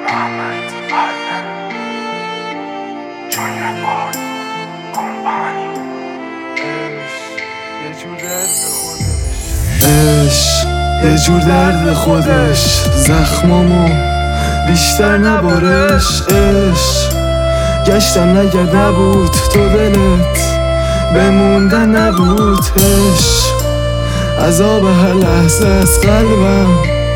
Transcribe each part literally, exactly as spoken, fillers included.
محمد پایدر جون رکورد کمپانی یه جور درد خودش عشق یه جور درد خودش زخمامو بیشتر نبارش. عشق گشتم نگرد نبود تو دلت بموندن نبود. عشق عذاب هر لحظه از قلبم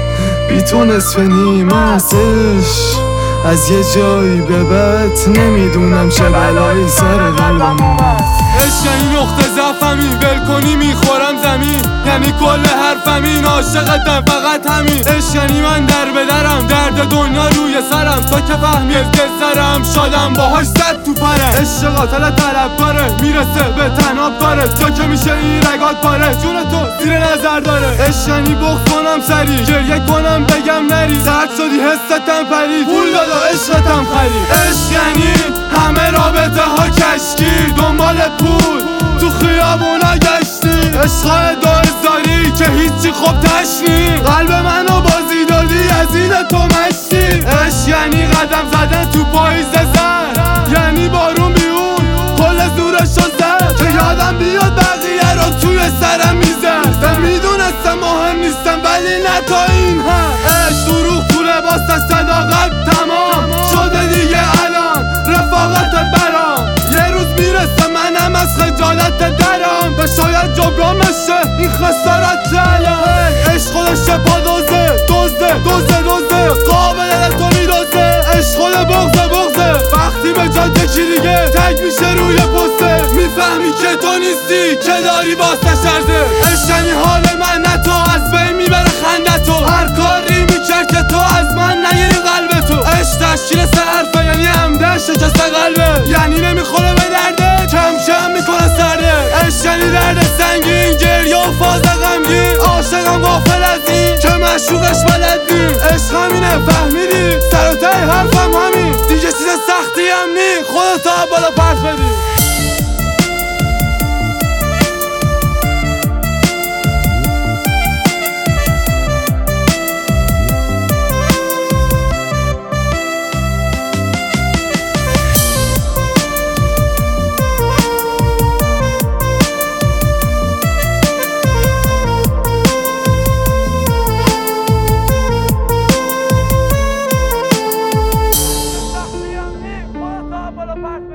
بی تو نصف نیم است. عشق از یه جایی به بعد نمیدونم چه بلایی سر قلبم اومد. عشق یعنی نقطه ضعفمی ول کنی میخورم زمین، یعنی کل حرفمی عاشقتم فقط همین. عشق یعنی من در بدرم درد دنیا روی سرم تا که فهمی از سرم شادم باهاش زد تو پرم. عشق قاتل طلبکاره میرسه به تناب کاره جا که میشه این رگات پاره جون تو زیر نظر داره. عشق یعنی بغض کنم سری گریه کنم بگم نری زرد شدی حستم پرید پول دادا عشقتم خرید. عشق یعنی همه رابطه ها کشکی دنبال پول تو خیابونا گشتی. عشقای دوزاری که هیچی خوب تشنی قلب منو بازی دادی از این تو مشتی. عشق یعنی قدم زدن تو پاییز زد، یعنی بارون بیون کل زورشو زد که یادم بیاد بقیه رو توی سرم میزد. میدونستم مهم نیستم ولی نه تا این هم. عشق دروغ تو لباس صداقت تمام شده دیگه الان رفاقت برام. یه روز میرسه منم از خجالت درم و شاید جبران بشه این خسارت الان. عشق خودش پا دوزه دوزه دوزه دوزه قابل تو میدوزه. عشق خود بغزه بغزه وقتی به جاده کی دیگه تک میشه روی پسته میفهمی که تو نیستی که داری واسه شرده. عشق یعنی حال من نه تو از بین میبره خنده تو هر کاری میکرد که تو از من نگیری قلب تو. عشق تشکیل سه حرفه یعنی همده شکست قلبه، یعنی نمیخوره به درده کم کم میکنه سرده. عشق یعنی درد سنگین گریه و فاز غمگین عاشقم غافل از این که معشوقش بلد نی. عشق همینه فهمیدی سر و ته حرفم همین دیگه چیز سختی هم نی خودتو بالا پرت بدی. Bye.